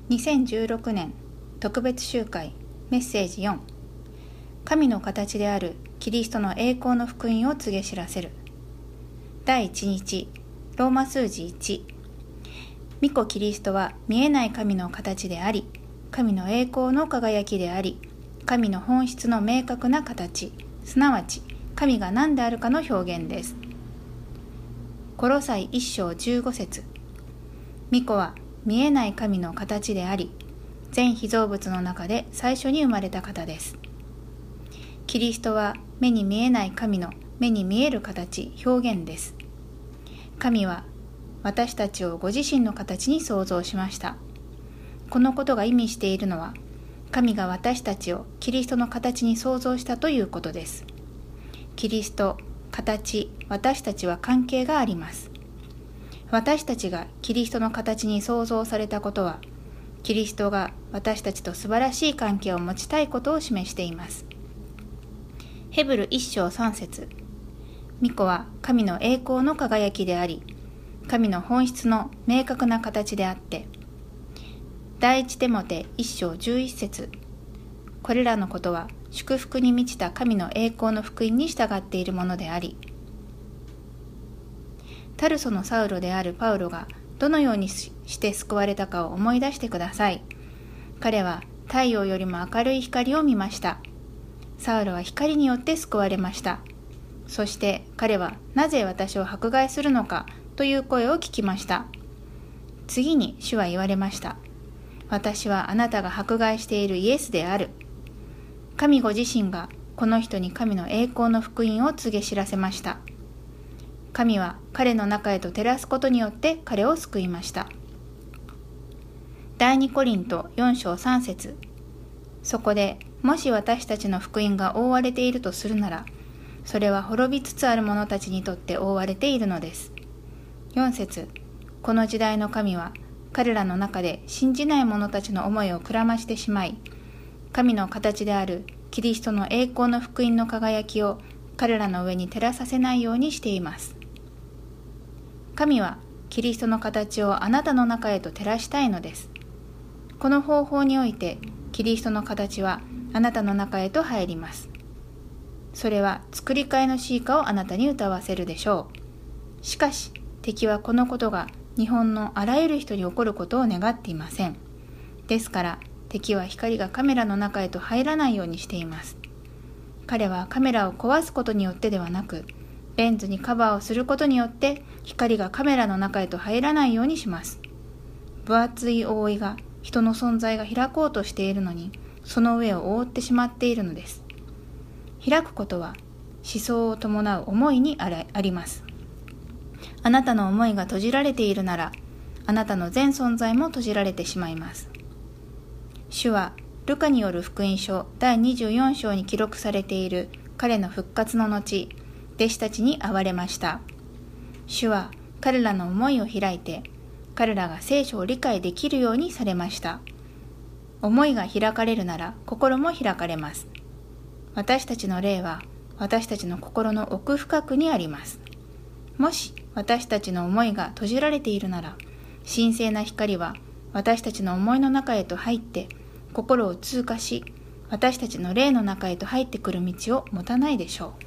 2016年特別集会メッセージ4、神の形であるキリストの栄光の福音を告げ知らせる。第1日、ローマ数字1、御子キリストは見えない神の形であり、神の栄光の輝きであり、神の本質の明確な形、すなわち神が何であるかの表現です。コロサイ1章15節、御子は見えない神の形であり、全被造物の中で最初に生まれた方です。キリストは目に見えない神の目に見える形、表現です。神は私たちをご自身の形に創造しました。このことが意味しているのは、神が私たちをキリストの形に創造したということです。キリスト、形、私たちは関係があります。私たちがキリストの形に創造されたことは、キリストが私たちと素晴らしい関係を持ちたいことを示しています。ヘブル1章3節、御子は神の栄光の輝きであり、神の本質の明確な形であって、第一テモテ1章11節、これらのことは祝福に満ちた神の栄光の福音に従っているものであり、タルソのサウロであるパウロがどのようにして救われたかを思い出してください。彼は太陽よりも明るい光を見ました。サウロは光によって救われました。そして彼はなぜ私を迫害するのかという声を聞きました。次に主は言われました。私はあなたが迫害しているイエスである。神ご自身がこの人に神の栄光の福音を告げ知らせました。神は彼の中へと照らすことによって彼を救いました。第2コリント4章3節、そこでもし私たちの福音が覆われているとするなら、それは滅びつつある者たちにとって覆われているのです。4節、この時代の神は彼らの中で信じない者たちの思いをくらましてしまい、神の形であるキリストの栄光の福音の輝きを彼らの上に照らさせないようにしています。神はキリストの形をあなたの中へと照らしたいのです。この方法においてキリストの形はあなたの中へと入ります。それは作り変えの詩歌をあなたに歌わせるでしょう。しかし敵はこのことが日本のあらゆる人に起こることを願っていません。ですから敵は光がカメラの中へと入らないようにしています。彼はカメラを壊すことによってではなく、レンズにカバーをすることによって光がカメラの中へと入らないようにします。分厚い覆いが人の存在が開こうとしているのに、その上を覆ってしまっているのです。開くことは思想を伴う思いにあります。あなたの思いが閉じられているなら、あなたの全存在も閉じられてしまいます。主はルカによる福音書第24章に記録されている彼の復活の後、弟子たちに会われました。主は彼らの思いを開いて、彼らが聖書を理解できるようにされました。思いが開かれるなら心も開かれます。私たちの霊は私たちの心の奥深くにあります。もし私たちの思いが閉じられているなら、神聖な光は私たちの思いの中へと入って心を通過し、私たちの霊の中へと入ってくる道を持たないでしょう。